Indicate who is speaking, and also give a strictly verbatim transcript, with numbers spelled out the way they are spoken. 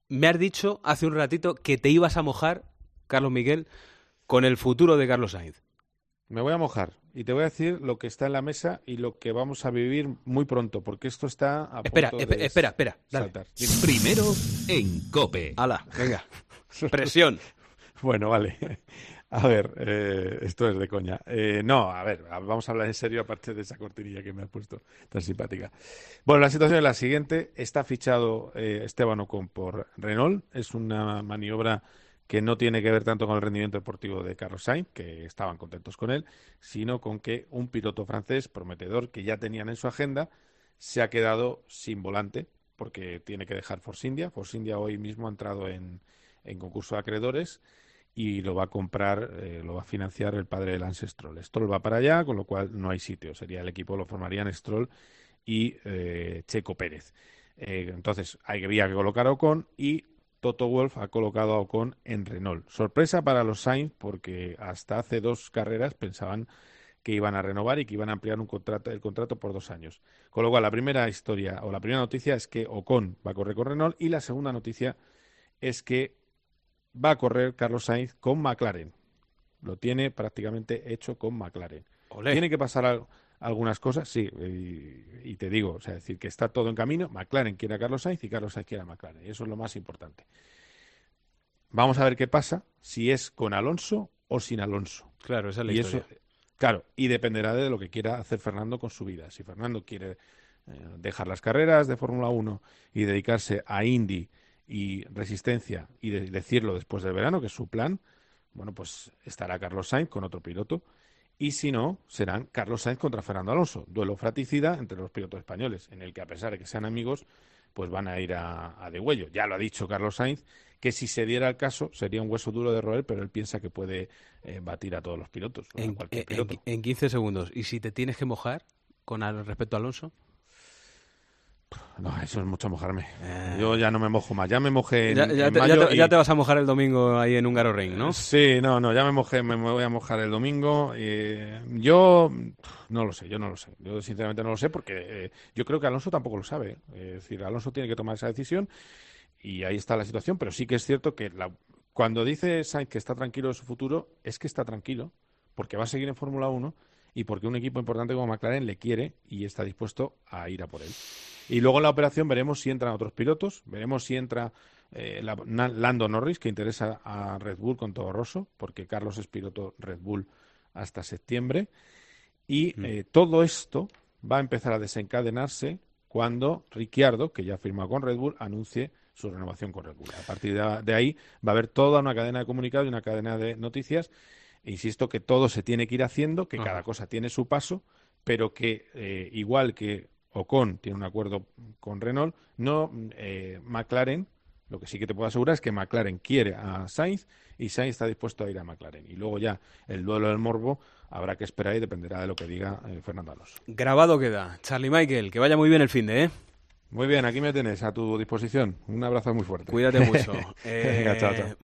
Speaker 1: me has dicho hace un ratito que te ibas a mojar, Carlos Miguel, con el futuro de Carlos Sainz.
Speaker 2: Me voy a mojar y te voy a decir lo que está en la mesa y lo que vamos a vivir muy pronto, porque esto está a
Speaker 1: Espera,
Speaker 2: punto
Speaker 1: espera,
Speaker 2: de
Speaker 1: espera, espera, dale.
Speaker 2: saltar.
Speaker 3: Primero en COPE.
Speaker 1: Hala, venga, presión.
Speaker 2: Bueno, vale. A ver, eh, esto es de coña. Eh, no, a ver, vamos a hablar en serio aparte de esa cortinilla que me has puesto tan simpática. Bueno, la situación es la siguiente. Está fichado eh, Esteban Ocon por Renault. Es una maniobra que no tiene que ver tanto con el rendimiento deportivo de Carlos Sainz, que estaban contentos con él, sino con que un piloto francés prometedor que ya tenían en su agenda se ha quedado sin volante porque tiene que dejar Force India. Force India hoy mismo ha entrado en, en concurso de acreedores y lo va a comprar, eh, lo va a financiar el padre de Lance Stroll. Stroll va para allá, con lo cual no hay sitio. Sería el equipo, lo formarían Stroll y eh, Checo Pérez. Eh, entonces, hay, había que colocar a Ocon y Toto Wolff ha colocado a Ocon en Renault. Sorpresa para los Sainz porque hasta hace dos carreras pensaban que iban a renovar y que iban a ampliar un contrato, el contrato por dos años. Con lo cual, la primera historia o la primera noticia es que Ocon va a correr con Renault y la segunda noticia es que va a correr Carlos Sainz con McLaren. Lo tiene prácticamente hecho con McLaren.
Speaker 1: Olé.
Speaker 2: Tiene que pasar algo. Algunas cosas, sí, y, y te digo, o sea, decir que está todo en camino. McLaren quiere a Carlos Sainz y Carlos Sainz quiere a McLaren, y eso es lo más importante. Vamos a ver qué pasa, si es con Alonso o sin Alonso.
Speaker 1: Claro, esa es la
Speaker 2: y
Speaker 1: historia.
Speaker 2: Eso, claro, y dependerá de lo que quiera hacer Fernando con su vida. Si Fernando quiere eh, dejar las carreras de Fórmula uno y dedicarse a Indy y resistencia y de, decirlo después del verano, que es su plan, bueno, pues estará Carlos Sainz con otro piloto. Y si no, serán Carlos Sainz contra Fernando Alonso. Duelo fratricida entre los pilotos españoles, en el que a pesar de que sean amigos, pues van a ir a, a degüello. Ya lo ha dicho Carlos Sainz, que si se diera el caso, sería un hueso duro de roer, pero él piensa que puede eh, batir a todos los pilotos.
Speaker 1: En,
Speaker 2: a cualquier
Speaker 1: en,
Speaker 2: piloto.
Speaker 1: en quince segundos. ¿Y si te tienes que mojar con al respecto a Alonso?
Speaker 2: No, eso es mucho mojarme.
Speaker 1: Eh...
Speaker 2: Yo ya no me mojo más. Ya me mojé en,
Speaker 1: ya, ya,
Speaker 2: en
Speaker 1: te,
Speaker 2: mayo
Speaker 1: ya, te,
Speaker 2: y...
Speaker 1: ya te vas a mojar el domingo ahí en Húngaro Ring, ¿no?
Speaker 2: Sí, no, no, ya me mojé, me, me voy a mojar el domingo. Eh, yo no lo sé, yo no lo sé. Yo sinceramente no lo sé porque eh, yo creo que Alonso tampoco lo sabe. Es decir, Alonso tiene que tomar esa decisión y ahí está la situación, pero sí que es cierto que la, cuando dice Sainz que está tranquilo de su futuro, es que está tranquilo porque va a seguir en Fórmula uno y porque un equipo importante como McLaren le quiere y está dispuesto a ir a por él. Y luego en la operación veremos si entran otros pilotos, veremos si entra eh, la, na, Lando Norris, que interesa a Red Bull con Toro Rosso, porque Carlos es piloto Red Bull hasta septiembre. Y eh, todo esto va a empezar a desencadenarse cuando Ricciardo, que ya ha firmado con Red Bull, anuncie su renovación con Red Bull. A partir de, de ahí va a haber toda una cadena de comunicados y una cadena de noticias. E insisto que todo se tiene que ir haciendo, que Ajá. cada cosa tiene su paso, pero que eh, igual que Ocon tiene un acuerdo con Renault, no eh, McLaren, lo que sí que te puedo asegurar es que McLaren quiere a Sainz y Sainz está dispuesto a ir a McLaren. Y luego ya el duelo del morbo habrá que esperar y dependerá de lo que diga eh, Fernando Alonso.
Speaker 1: Grabado queda. Charlie Michael, que vaya muy bien el finde, ¿eh?
Speaker 2: Muy bien, aquí me tenés a tu disposición. Un abrazo muy fuerte.
Speaker 1: Cuídate mucho. eh...
Speaker 2: Venga, chao, chao.